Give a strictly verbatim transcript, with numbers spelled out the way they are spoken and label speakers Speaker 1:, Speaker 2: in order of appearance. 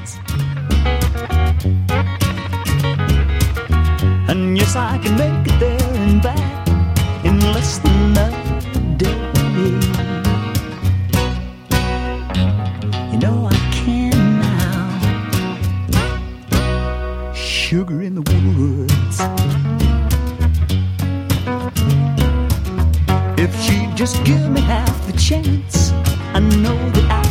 Speaker 1: And yes, I can make it there and back in less than a day. You know I can now. Sugar in the woods. If she'd just give me half the chance, I know that I